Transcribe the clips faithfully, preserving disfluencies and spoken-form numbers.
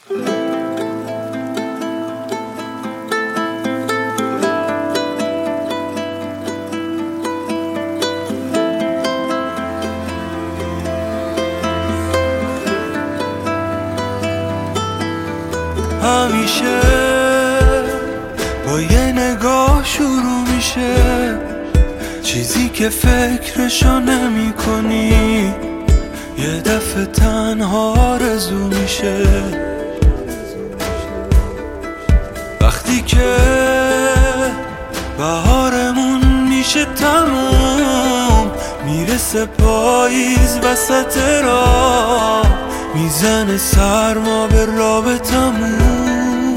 همیشه با یه نگاه شروع میشه، چیزی که فکرشو نمی کنی یه دفعه تنها آرزو میشه. وقتی که بهارمون میشه تموم، میرسه پاییز وسط راه، میزنه سرما به رابطمون.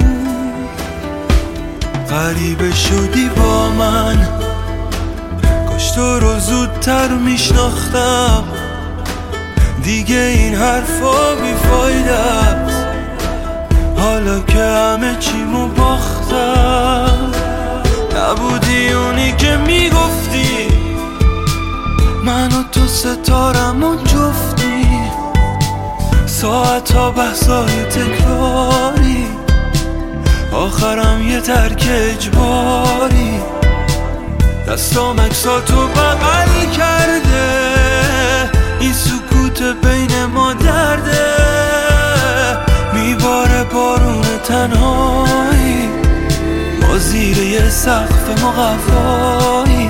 غریبه شدی با من، کاش تو رو زودتر میشناختم. دیگه این حرفا بیفایده است، حالا که همه چیمو باختم. نبودی اونی که میگفتی من و تو ستارمون جفتی، ساعت ها بحثای تکراری، آخرم یه ترک اجباری. دستام عکساتو بغل کرده، این سکوت بین ما درده، میباره بارون تنهایی، ما زیر یه سقف مقفایی.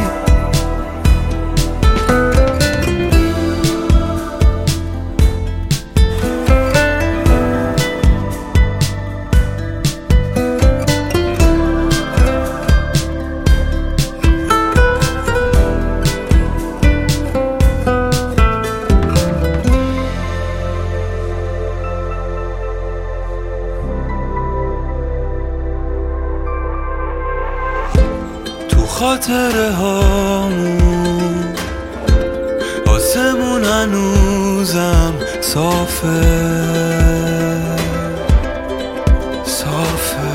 خاطره هامون آسمون هنوزم صافه صافه.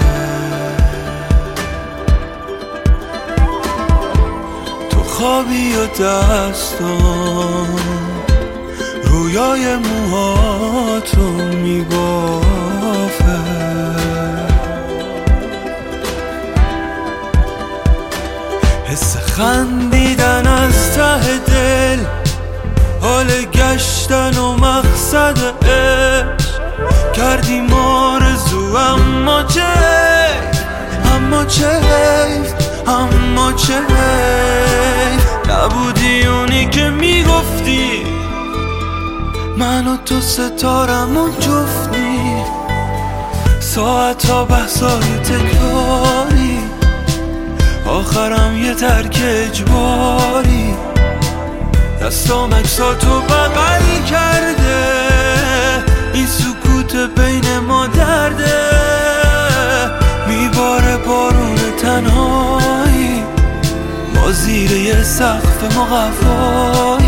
تو خوابی و دستان رویای موهاتو میبافه. حس خندیدن از ته دل، حال گشتن و مقصد عشق، کردیم آرزو اما چه اما چه اما چه نبودی اونی که میگفتی من و تو ستارمون جفتی، ساعت ها بحثای تکراری، آخرم یه ترک اجباری. دستام عکساتو بغل کرده، این سکوت بین ما درده، میباره بارون تنهایی، ما زیر یه سقف مقفایی.